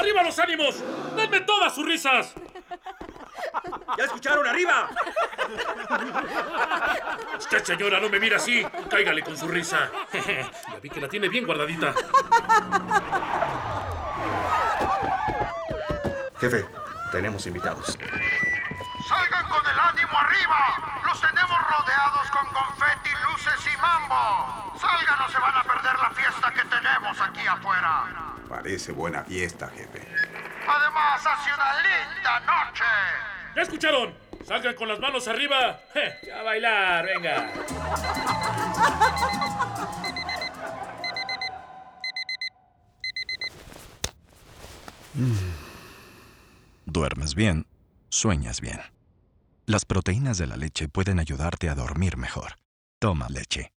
¡Arriba los ánimos! ¡Denme todas sus risas! ¡Ya escucharon, arriba! Usted, señora, no me mira así. Cáigale con su risa. Ya vi que la tiene bien guardadita. Jefe, tenemos invitados. ¡Salgan con el ánimo arriba! ¡Los tenemos rodeados con confeti, luces y mambo! ¡Salgan o se van a perder la fiesta que tenemos aquí afuera! Parece buena fiesta, jefe. Además, hace una linda noche. ¿Ya escucharon? Salgan con las manos arriba. Ya a bailar, venga. Duermes bien, sueñas bien. Las proteínas de la leche pueden ayudarte a dormir mejor. Toma leche.